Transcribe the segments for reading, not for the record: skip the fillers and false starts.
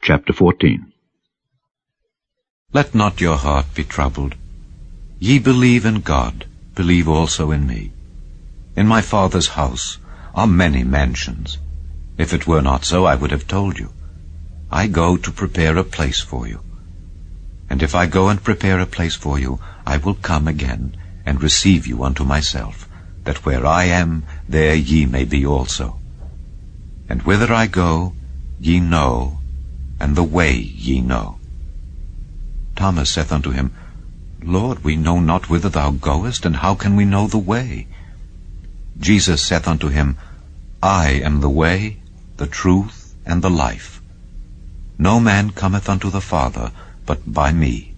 Chapter 14. Let not your heart be troubled. Ye believe in God, believe also in me. In my Father's house are many mansions. If it were not so, I would have told you. I go to prepare a place for you. And if I go and prepare a place for you, I will come again and receive you unto myself, that where I am, there ye may be also. And whither I go, ye know, and the way ye know. Thomas saith unto him, Lord, we know not whither thou goest, and how can we know the way? Jesus saith unto him, I am the way, the truth, and the life. No man cometh unto the Father but by me.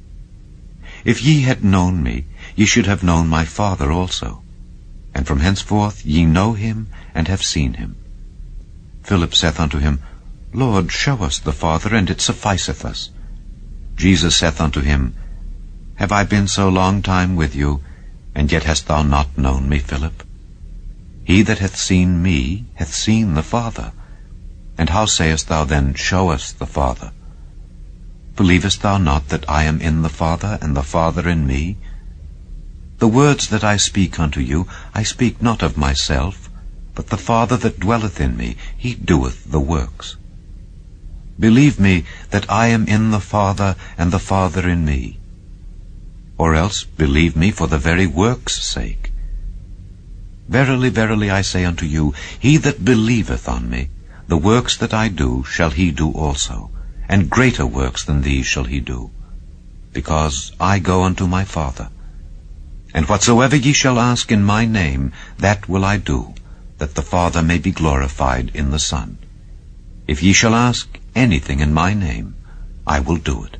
If ye had known me, ye should have known my Father also. And from henceforth ye know him, and have seen him. Philip saith unto him, Lord, show us the Father, and it sufficeth us. Jesus saith unto him, Have I been so long time with you, and yet hast thou not known me, Philip? He that hath seen me hath seen the Father. And how sayest thou then, Show us the Father? Believest thou not that I am in the Father, and the Father in me? The words that I speak unto you, I speak not of myself, but the Father that dwelleth in me, he doeth the works. Believe me that I am in the Father, and the Father in me. Or else believe me for the very works' sake. Verily, verily, I say unto you, he that believeth on me, the works that I do shall he do also, and greater works than these shall he do, because I go unto my Father. And whatsoever ye shall ask in my name, that will I do, that the Father may be glorified in the Son. If ye shall ask anything in my name, I will do it.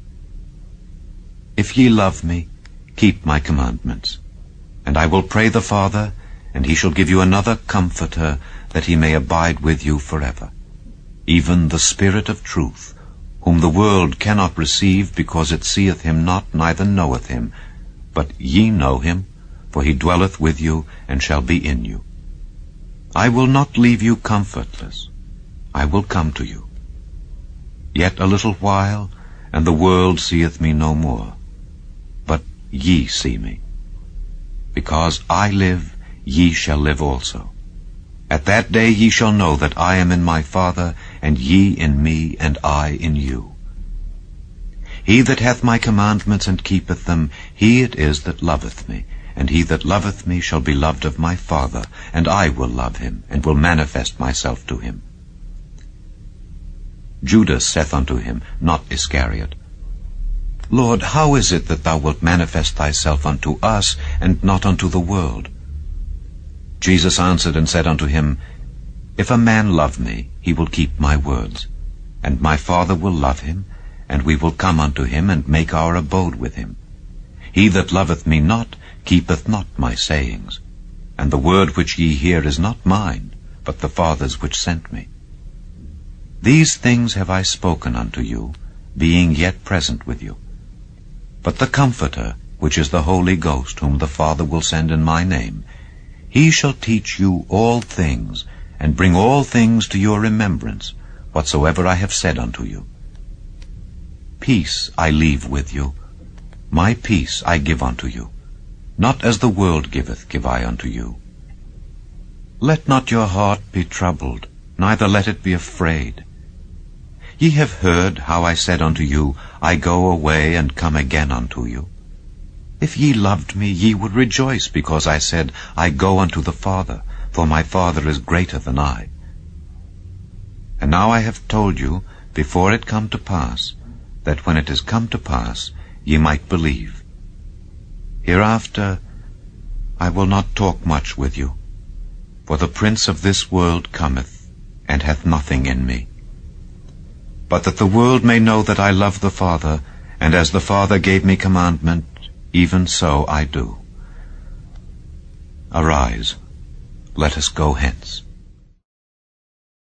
If ye love me, keep my commandments. And I will pray the Father, and he shall give you another Comforter, that he may abide with you forever, even the Spirit of truth, whom the world cannot receive, because it seeth him not, neither knoweth him. But ye know him, for he dwelleth with you, and shall be in you. I will not leave you comfortless. I will come to you. Yet a little while, and the world seeth me no more. But ye see me. Because I live, ye shall live also. At that day ye shall know that I am in my Father, and ye in me, and I in you. He that hath my commandments and keepeth them, he it is that loveth me. And he that loveth me shall be loved of my Father, and I will love him, and will manifest myself to him. Judas saith unto him, not Iscariot, Lord, how is it that thou wilt manifest thyself unto us, and not unto the world? Jesus answered and said unto him, If a man love me, he will keep my words, and my Father will love him, and we will come unto him, and make our abode with him. He that loveth me not, keepeth not my sayings, and the word which ye hear is not mine, but the Father's which sent me. These things have I spoken unto you, being yet present with you. But the Comforter, which is the Holy Ghost, whom the Father will send in my name, he shall teach you all things, and bring all things to your remembrance, whatsoever I have said unto you. Peace I leave with you, my peace I give unto you. Not as the world giveth, give I unto you. Let not your heart be troubled, neither let it be afraid. Ye have heard how I said unto you, I go away and come again unto you. If ye loved me, ye would rejoice, because I said, I go unto the Father, for my Father is greater than I. And now I have told you, before it come to pass, that when it is come to pass, ye might believe. Hereafter I will not talk much with you, for the prince of this world cometh, and hath nothing in me. But that the world may know that I love the Father, and as the Father gave me commandment, even so I do. Arise, let us go hence.